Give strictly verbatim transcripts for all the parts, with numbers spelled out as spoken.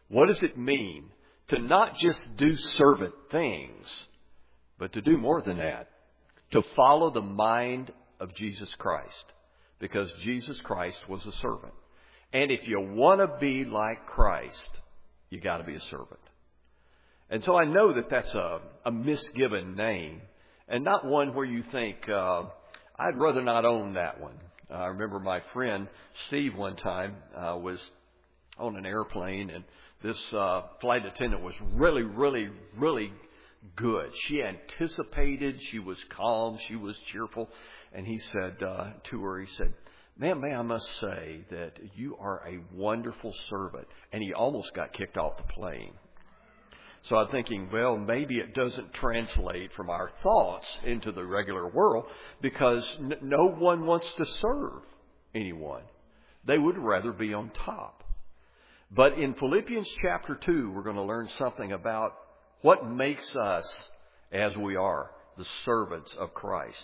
What does it mean to not just do servant things, but to do more than that? To follow the mind of Jesus Christ. Because Jesus Christ was a servant. And if you want to be like Christ, you got to be a servant. And so I know that that's a, a misgiven name, and not one where you think, uh, I'd rather not own that one. Uh, I remember my friend Steve one time uh, was on an airplane, and this uh, flight attendant was really, really, really good. She anticipated, she was calm, she was cheerful, and he said uh, to her, he said, "Ma'am, may I must say that you are a wonderful servant." And he almost got kicked off the plane. So I'm thinking, well, maybe it doesn't translate from our thoughts into the regular world, because n- no one wants to serve anyone. They would rather be on top. But in Philippians chapter two, we're going to learn something about what makes us as we are, the servants of Christ.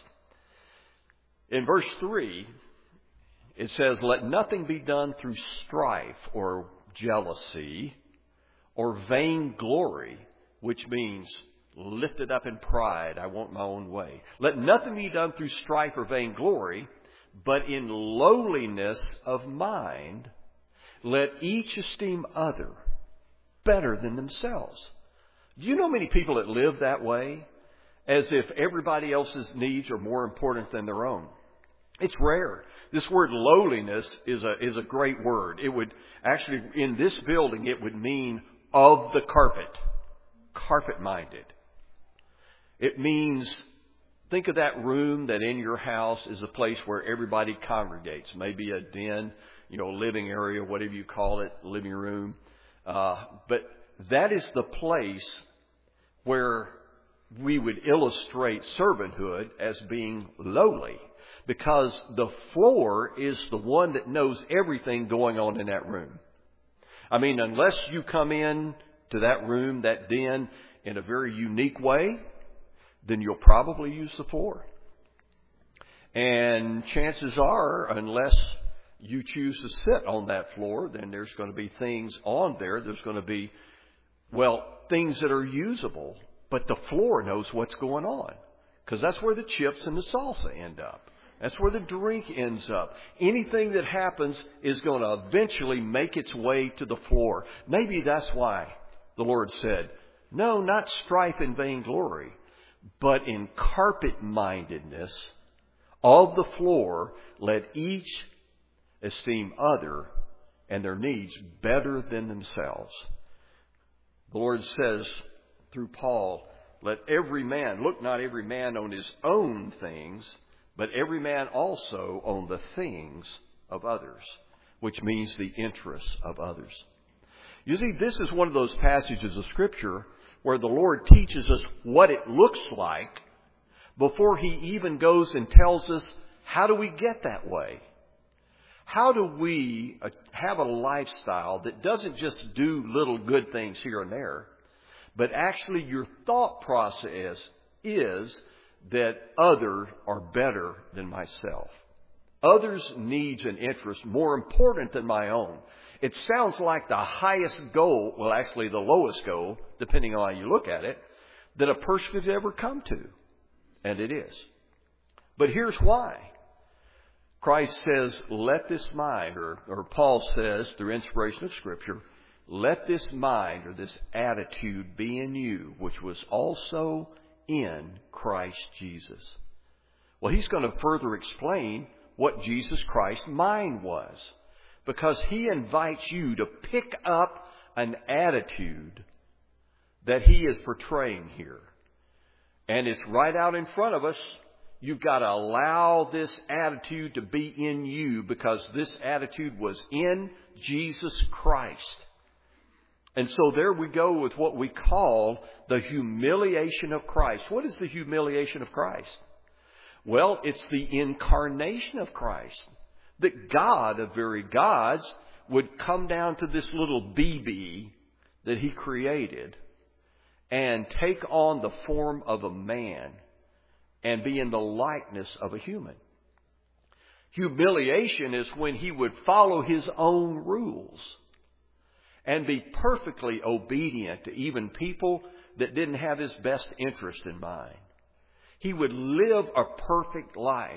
In verse three, it says, "Let nothing be done through strife or jealousy or vainglory," which means lifted up in pride, I want my own way. "Let nothing be done through strife or vainglory, but in lowliness of mind, let each esteem other better than themselves." Do you know many people that live that way, as if everybody else's needs are more important than their own? It's rare. This word lowliness is a is a great word. It would actually, in this building, it would mean of the carpet, carpet-minded. It means, think of that room that in your house is a place where everybody congregates. Maybe a den, you know, living area, whatever you call it, living room. Uh, but that is the place where we would illustrate servanthood as being lowly. Because the floor is the one that knows everything going on in that room. I mean, unless you come in to that room, that den, in a very unique way, then you'll probably use the floor. And chances are, unless you choose to sit on that floor, then there's going to be things on there. There's going to be, well, things that are usable. But the floor knows what's going on. Because that's where the chips and the salsa end up. That's where the drink ends up. Anything that happens is going to eventually make its way to the floor. Maybe that's why the Lord said, no, not strife and vainglory, but in carpet-mindedness of the floor, let each esteem other and their needs better than themselves. The Lord says through Paul, let every man, look not every man on his own things, but every man also on the things of others, which means the interests of others. You see, this is one of those passages of Scripture where the Lord teaches us what it looks like before He even goes and tells us, how do we get that way? How do we have a lifestyle that doesn't just do little good things here and there, but actually your thought process is that others are better than myself. Others' needs and interests more important than my own. It sounds like the highest goal, well, actually the lowest goal, depending on how you look at it, that a person could ever come to. And it is. But here's why. Christ says, let this mind, or, or Paul says, through inspiration of Scripture, let this mind, or this attitude be in you, which was also in Christ Jesus. Well, he's going to further explain what Jesus Christ's mind was, because he invites you to pick up an attitude that he is portraying here. And it's right out in front of us. You've got to allow this attitude to be in you, because this attitude was in Jesus Christ. And so there we go with what we call the humiliation of Christ. What is the humiliation of Christ? Well, it's the incarnation of Christ. That God of very gods would come down to this little B B that He created and take on the form of a man and be in the likeness of a human. Humiliation is when He would follow His own rules and be perfectly obedient to even people that didn't have his best interest in mind. He would live a perfect life.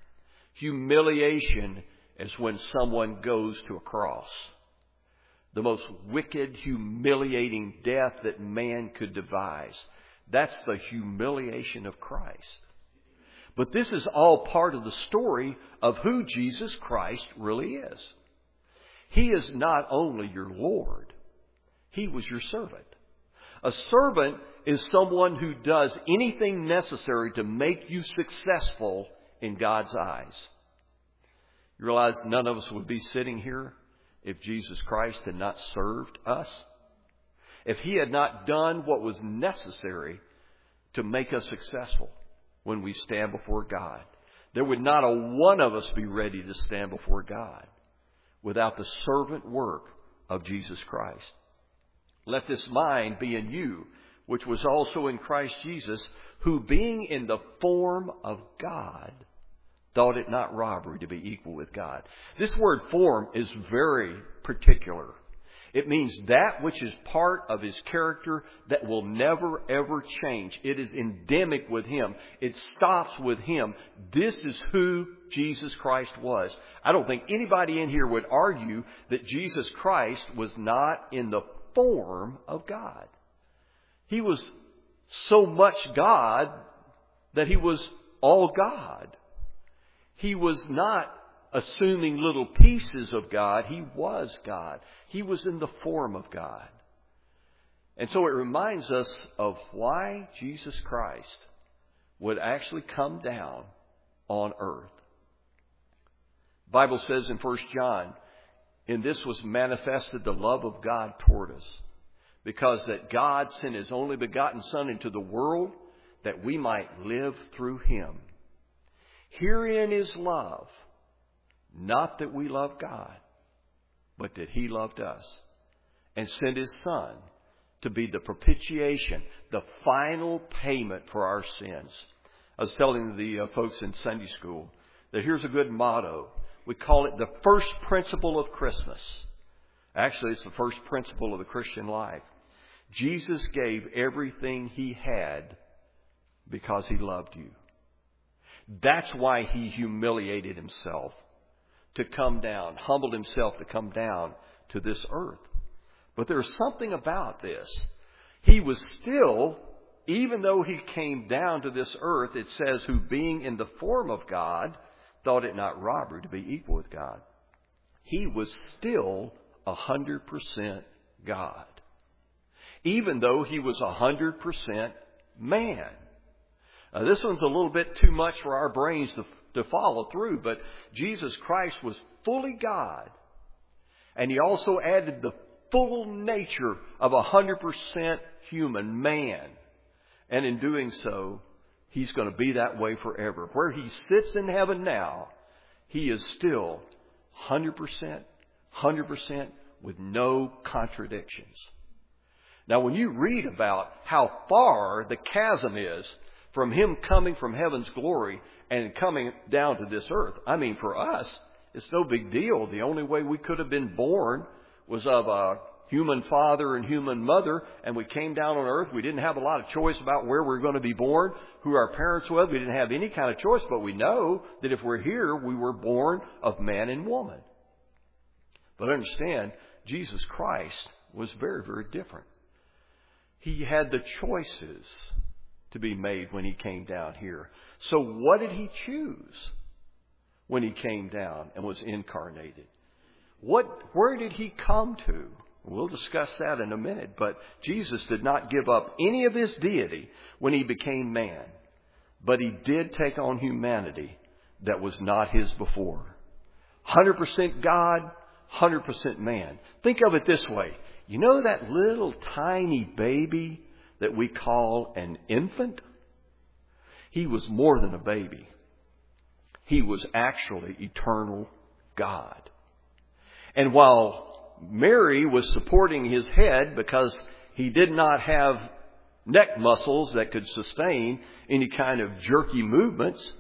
Humiliation is when someone goes to a cross. The most wicked, humiliating death that man could devise. That's the humiliation of Christ. But this is all part of the story of who Jesus Christ really is. He is not only your Lord, He was your servant. A servant is someone who does anything necessary to make you successful in God's eyes. You realize none of us would be sitting here if Jesus Christ had not served us? If He had not done what was necessary to make us successful when we stand before God, there would not a one of us be ready to stand before God without the servant work of Jesus Christ. Let this mind be in you, which was also in Christ Jesus, who being in the form of God, thought it not robbery to be equal with God. This word form is very particular. It means that which is part of His character that will never ever change. It is endemic with Him. It stops with Him. This is who Jesus Christ was. I don't think anybody in here would argue that Jesus Christ was not in the form of God. He was so much God that He was all God. He was not assuming little pieces of God. He was God. He was in the form of God. And so it reminds us of why Jesus Christ would actually come down on earth. The Bible says in First John, "In this was manifested the love of God toward us, because that God sent His only begotten Son into the world that we might live through Him. Herein is love, not that we love God, but that He loved us and sent His Son to be the propitiation, the final payment for our sins." I was telling the uh, folks in Sunday school that here's a good motto. We call it the first principle of Christmas. Actually, it's the first principle of the Christian life. Jesus gave everything He had because He loved you. That's why He humiliated Himself to come down, humbled Himself to come down to this earth. But there's something about this. He was still, even though He came down to this earth, it says, who being in the form of God, thought it not robbery to be equal with God. He was still a hundred percent God. Even though He was a hundred percent man. Uh, this one's a little bit too much for our brains to, to follow through, but Jesus Christ was fully God. And He also added the full nature of a one hundred percent human man. And in doing so, He's going to be that way forever. Where He sits in heaven now, He is still one hundred percent, one hundred percent with no contradictions. Now, when you read about how far the chasm is from Him coming from heaven's glory and coming down to this earth, I mean, for us, it's no big deal. The only way we could have been born was of a human father and human mother, and we came down on earth. We didn't have a lot of choice about where we were going to be born, who our parents were. We didn't have any kind of choice, but we know that if we're here, we were born of man and woman. But understand, Jesus Christ was very, very different. He had the choices to be made when He came down here. So what did He choose when He came down and was incarnated? What, where did He come to? We'll discuss that in a minute. But Jesus did not give up any of His deity when He became man. But He did take on humanity that was not His before. one hundred percent God, one hundred percent man. Think of it this way. You know that little tiny baby that we call an infant? He was more than a baby. He was actually eternal God. And while Mary was supporting His head because He did not have neck muscles that could sustain any kind of jerky movements,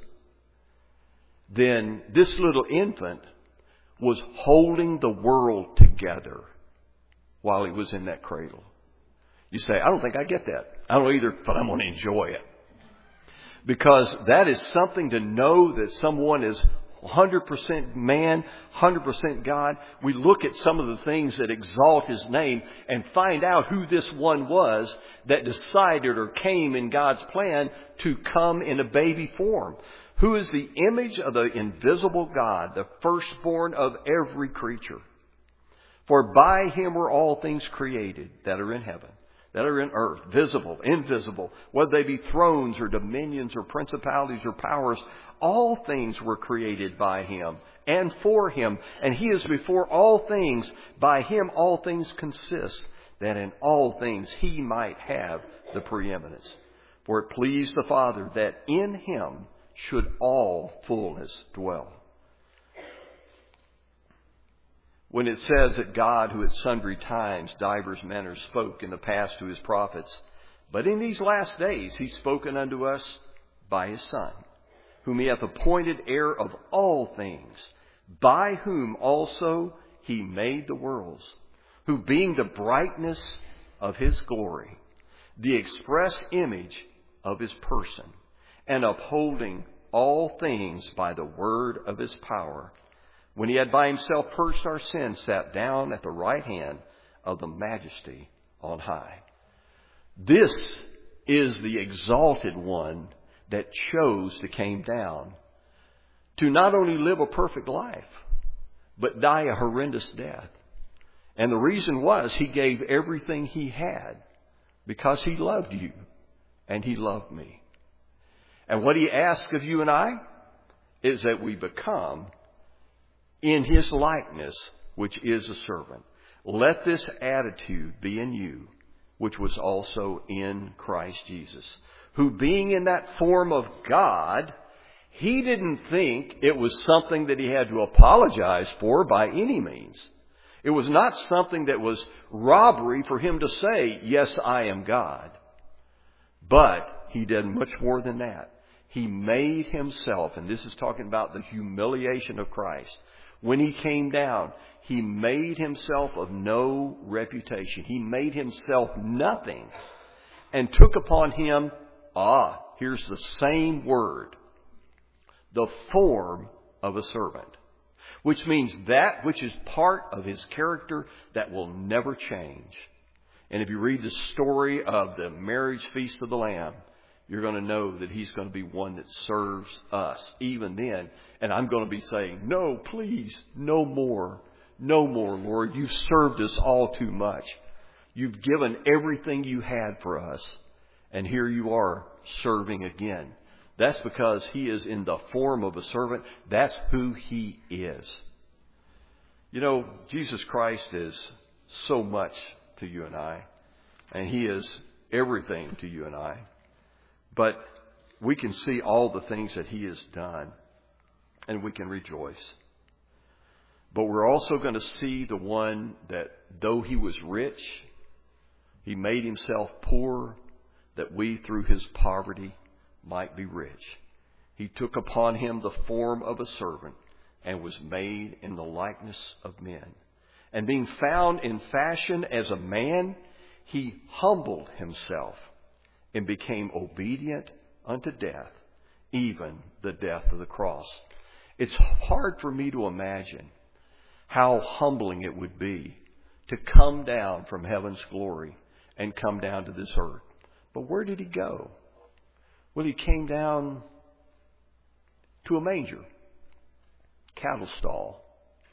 then this little infant was holding the world together while he was in that cradle. You say, I don't think I get that. I don't either, but I'm going to enjoy it. Because that is something to know that someone is one hundred percent man, one hundred percent God. We look at some of the things that exalt His name and find out who this one was that decided or came in God's plan to come in a baby form. Who is the image of the invisible God, the firstborn of every creature. For by Him were all things created that are in heaven, that are in earth, visible, invisible, whether they be thrones or dominions or principalities or powers. All things were created by Him and for Him, and He is before all things. By Him all things consist, that in all things He might have the preeminence. For it pleased the Father that in Him should all fullness dwell. When it says that God, who at sundry times divers manners spoke in the past to His prophets, but in these last days He's spoken unto us by His Son, whom He hath appointed heir of all things, by whom also He made the worlds, who being the brightness of His glory, the express image of His person, and upholding all things by the word of His power, when He had by Himself purged our sins, sat down at the right hand of the Majesty on high. This is the exalted one that chose to came down to not only live a perfect life, but die a horrendous death. And the reason was He gave everything He had because He loved you and He loved me. And what He asks of you and I is that we become in His likeness, which is a servant. Let this attitude be in you, which was also in Christ Jesus, who being in that form of God, He didn't think it was something that He had to apologize for by any means. It was not something that was robbery for Him to say, yes, I am God. But He did much more than that. He made Himself, and this is talking about the humiliation of Christ. When He came down, He made Himself of no reputation. He made Himself nothing and took upon Him, ah, here's the same word, the form of a servant, which means that which is part of His character that will never change. And if you read the story of the marriage feast of the Lamb, you're going to know that He's going to be one that serves us even then. And I'm going to be saying, no, please, no more. No more, Lord. You've served us all too much. You've given everything you had for us. And here you are serving again. That's because He is in the form of a servant. That's who He is. You know, Jesus Christ is so much to you and I. And He is everything to you and I. But we can see all the things that He has done, and we can rejoice. But we're also going to see the one that, though He was rich, He made Himself poor, that we, through His poverty, might be rich. He took upon Him the form of a servant and was made in the likeness of men. And being found in fashion as a man, He humbled Himself and became obedient unto death, even the death of the cross. It's hard for me to imagine how humbling it would be to come down from heaven's glory and come down to this earth. But where did He go? Well, He came down to a manger, cattle stall,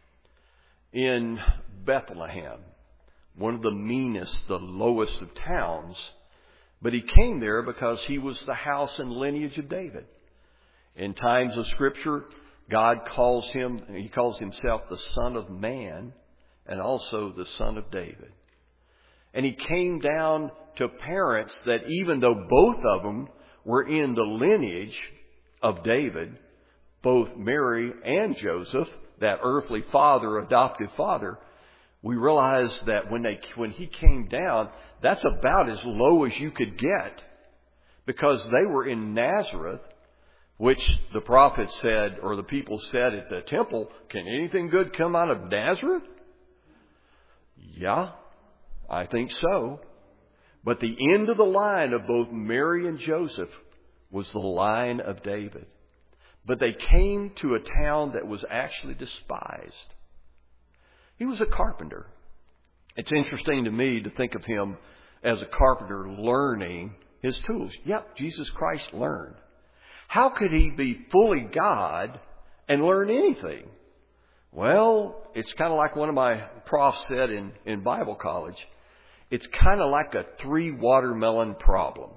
in Bethlehem, one of the meanest, the lowest of towns. But He came there because He was the house and lineage of David. In times of Scripture, God calls Him, He calls Himself the Son of Man and also the Son of David. And He came down to parents that even though both of them were in the lineage of David, both Mary and Joseph, that earthly father, adoptive father, we realize that when they when He came down, that's about as low as you could get, because they were in Nazareth, which the prophet said, or the people said at the temple, can anything good come out of Nazareth? Yeah, I think so. But the end of the line of both Mary and Joseph was the line of David. But they came to a town that was actually despised. He was a carpenter. It's interesting to me to think of him as a carpenter learning his tools. Yep, Jesus Christ learned. How could he be fully God and learn anything? Well, it's kind of like one of my profs said in, in Bible college. It's kind of like a three watermelon problem.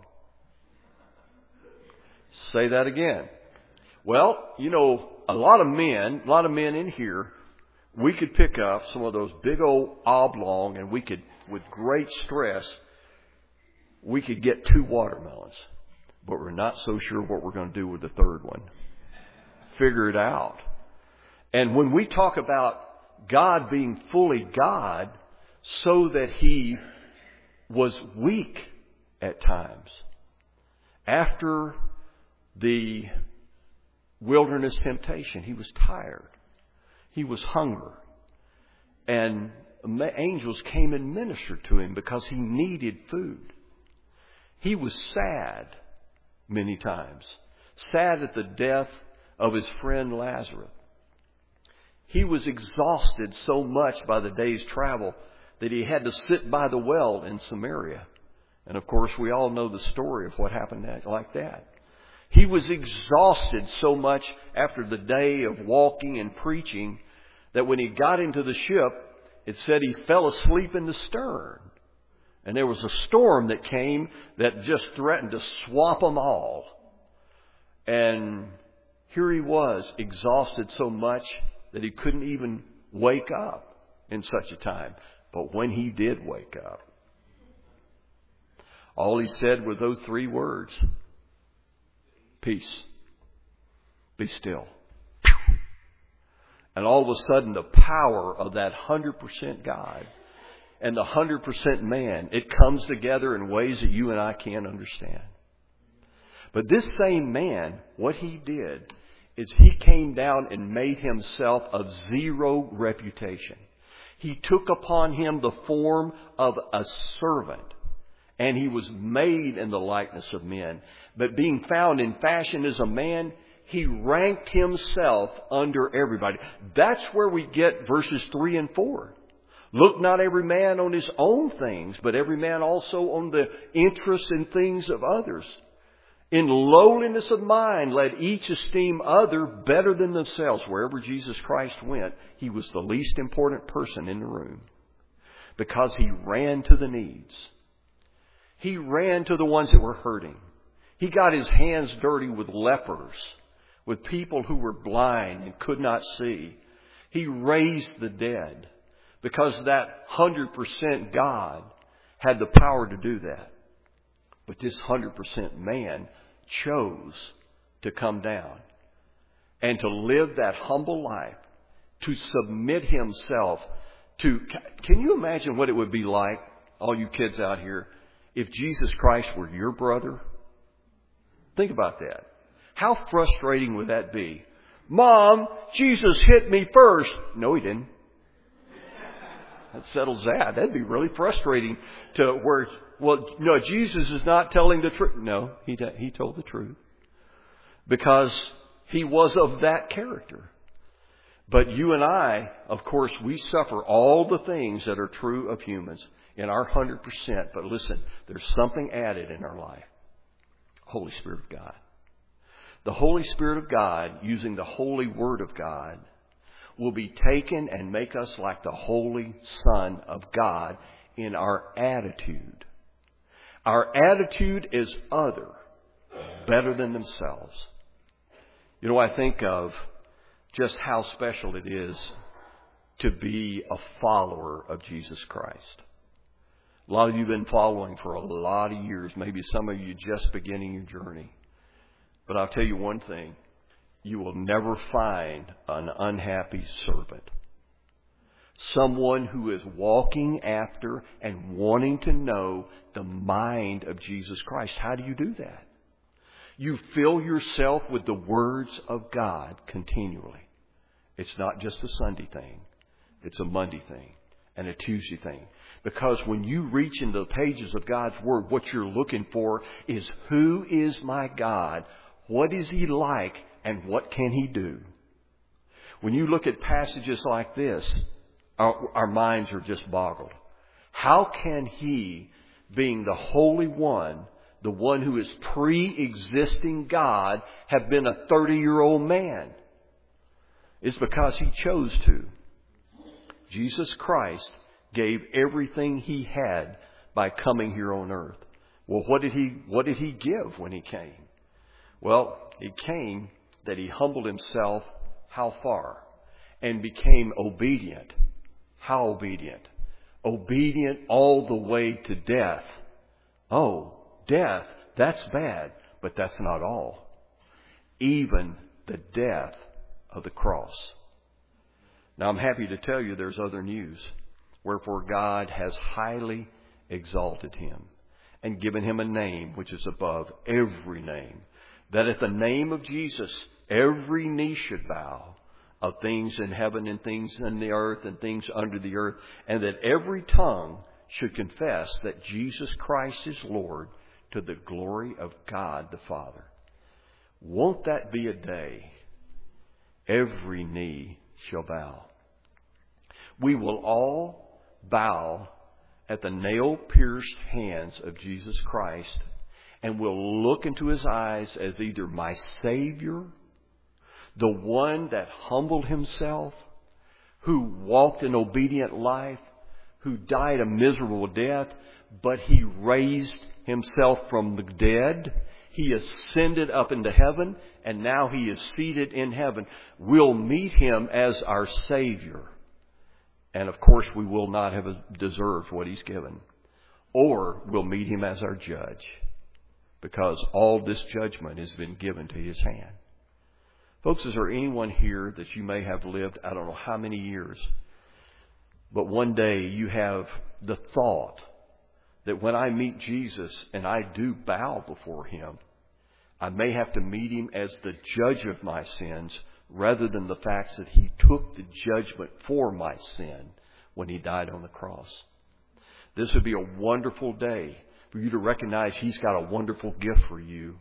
Say that again. Well, you know, a lot of men, a lot of men in here, we could pick up some of those big old oblong and we could, with great stress, we could get two watermelons. But we're not so sure what we're going to do with the third one. Figure it out. And when we talk about God being fully God, so that He was weak at times. After the wilderness temptation, He was tired. He was hungry. And angels came and ministered to Him because He needed food. He was sad many times. Sad at the death of His friend Lazarus. He was exhausted so much by the day's travel that He had to sit by the well in Samaria. And of course, we all know the story of what happened like that. He was exhausted so much after the day of walking and preaching that when he got into the ship, it said he fell asleep in the stern. And there was a storm that came that just threatened to swamp them all. And here he was, exhausted so much that he couldn't even wake up in such a time. But when he did wake up, all he said were those three words. Peace. Be still. And all of a sudden, the power of that one hundred percent God and the one hundred percent man, it comes together in ways that you and I can't understand. But this same man, what he did is he came down and made himself of zero reputation. He took upon him the form of a servant. And he was made in the likeness of men. But being found in fashion as a man, he ranked himself under everybody. That's where we get verses three and four. Look not every man on his own things, but every man also on the interests and things of others. In lowliness of mind, let each esteem other better than themselves. Wherever Jesus Christ went, He was the least important person in the room. Because He ran to the needs. He ran to the ones that were hurting. He got His hands dirty with lepers, with people who were blind and could not see. He raised the dead because that one hundred percent God had the power to do that. But this one hundred percent man chose to come down and to live that humble life, to submit himself to... Can you imagine what it would be like, all you kids out here, if Jesus Christ were your brother? Think about that. How frustrating would that be? Mom, Jesus hit me first. No, He didn't. That settles that. That'd be really frustrating to where, well, no, Jesus is not telling the truth. No, he, he told the truth. Because He was of that character. But you and I, of course, we suffer all the things that are true of humans in our one hundred percent. But listen, there's something added in our life. Holy Spirit of God. The Holy Spirit of God, using the Holy Word of God, will be taken and make us like the Holy Son of God in our attitude. Our attitude is other, better than themselves. You know, I think of just how special it is to be a follower of Jesus Christ. A lot of you have been following for a lot of years. Maybe some of you just beginning your journey. But I'll tell you one thing. You will never find an unhappy servant. Someone who is walking after and wanting to know the mind of Jesus Christ. How do you do that? You fill yourself with the words of God continually. It's not just a Sunday thing. It's a Monday thing. and a Tuesday thing. Because when you reach into the pages of God's Word, what you're looking for is, who is my God? What is He like? And what can He do? When you look at passages like this, our, our minds are just boggled. How can He, being the Holy One, the one who is pre-existing God, have been a thirty-year-old man? It's because He chose to. Jesus Christ gave everything He had by coming here on earth. Well, what did He, what did He give when He came? Well, He came that He humbled Himself how far? And became obedient. How obedient? Obedient all the way to death. Oh, death, that's bad, but that's not all. Even the death of the cross. Now, I'm happy to tell you there's other news. Wherefore God has highly exalted Him and given Him a name which is above every name, that at the name of Jesus every knee should bow, of things in heaven and things in the earth and things under the earth, and that every tongue should confess that Jesus Christ is Lord, to the glory of God the Father. Won't that be a day every knee shall bow? We will all bow at the nail-pierced hands of Jesus Christ, and will look into His eyes as either my Savior, the one that humbled Himself, who walked an obedient life, who died a miserable death, but He raised Himself from the dead. He ascended up into heaven, and now He is seated in heaven. We'll meet Him as our Savior. And of course, we will not have deserved what He's given. Or we'll meet Him as our judge, because all this judgment has been given to His hand. Folks, is there anyone here that you may have lived, I don't know how many years, but one day you have the thought that when I meet Jesus and I do bow before Him, I may have to meet Him as the judge of my sins, rather than the fact that He took the judgment for my sin when He died on the cross. This would be a wonderful day for you to recognize He's got a wonderful gift for you.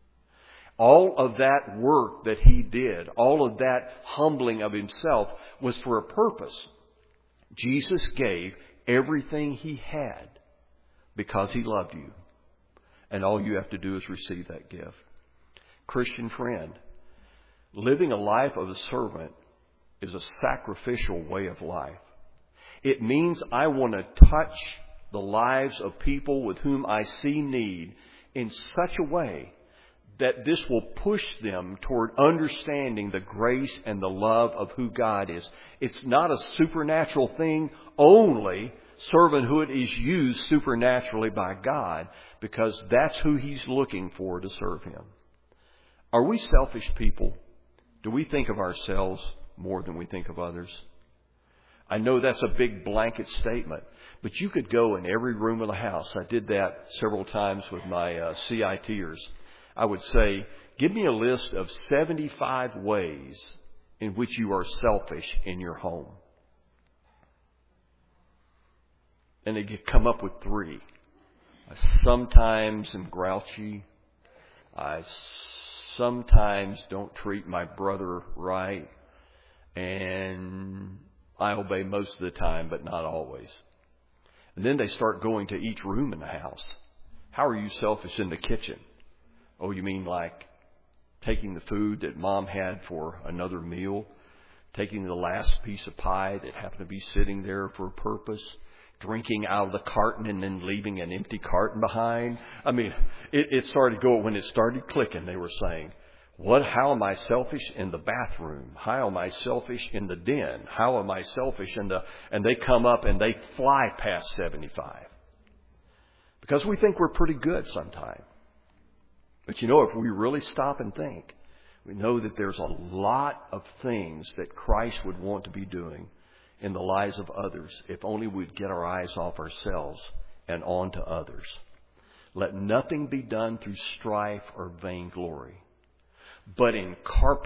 All of that work that He did, all of that humbling of Himself, was for a purpose. Jesus gave everything He had because He loved you. And all you have to do is receive that gift. Christian friend, living a life of a servant is a sacrificial way of life. It means I want to touch the lives of people with whom I see need in such a way that this will push them toward understanding the grace and the love of who God is. It's not a supernatural thing only. Servanthood is used supernaturally by God, because that's who He's looking for to serve Him. Are we selfish people? Do we think of ourselves more than we think of others? I know that's a big blanket statement, but you could go in every room of the house. I did that several times with my uh, C I Ters. I would say, give me a list of seventy-five ways in which you are selfish in your home. And they could come up with three. I sometimes am grouchy. I sometimes don't treat my brother right. And I obey most of the time, but not always. And then they start going to each room in the house. How are you selfish in the kitchen? Oh, you mean like taking the food that Mom had for another meal? Taking the last piece of pie that happened to be sitting there for a purpose? Drinking out of the carton and then leaving an empty carton behind? I mean, it, it started going, when it started clicking, they were saying, What? How am I selfish in the bathroom? How am I selfish in the den? How am I selfish in the... And they come up and they fly past seventy-five. Because we think we're pretty good sometimes. But you know, if we really stop and think, we know that there's a lot of things that Christ would want to be doing in the lives of others, if only we'd get our eyes off ourselves and on to others. Let nothing be done through strife or vainglory, but in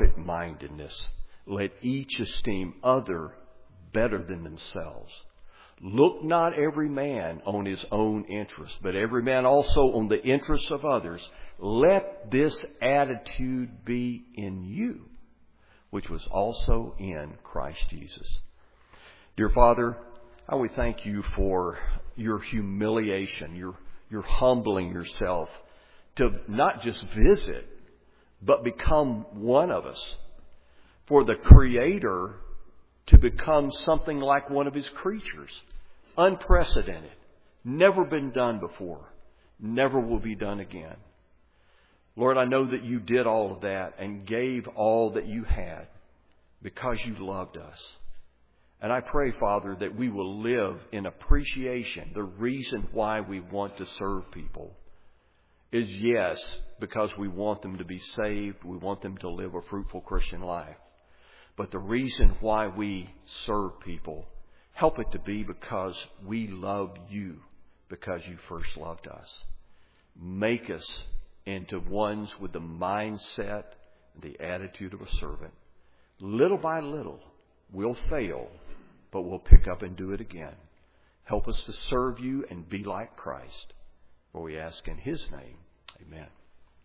carpet-mindedness, let each esteem other better than themselves. Look not every man on his own interest, but every man also on the interests of others. Let this attitude be in you, which was also in Christ Jesus. Dear Father, I would thank you for your humiliation, your, your humbling yourself to not just visit, but become one of us. For the Creator to become something like one of His creatures. Unprecedented. Never been done before. Never will be done again. Lord, I know that you did all of that and gave all that you had because you loved us. And I pray, Father, that we will live in appreciation. The reason why we want to serve people is, yes, because we want them to be saved. We want them to live a fruitful Christian life. But the reason why we serve people, help it to be because we love you, because you first loved us. Make us into ones with the mindset and the attitude of a servant. Little by little, we'll fail, but we'll pick up and do it again. Help us to serve you and be like Christ. For we ask in His name, amen.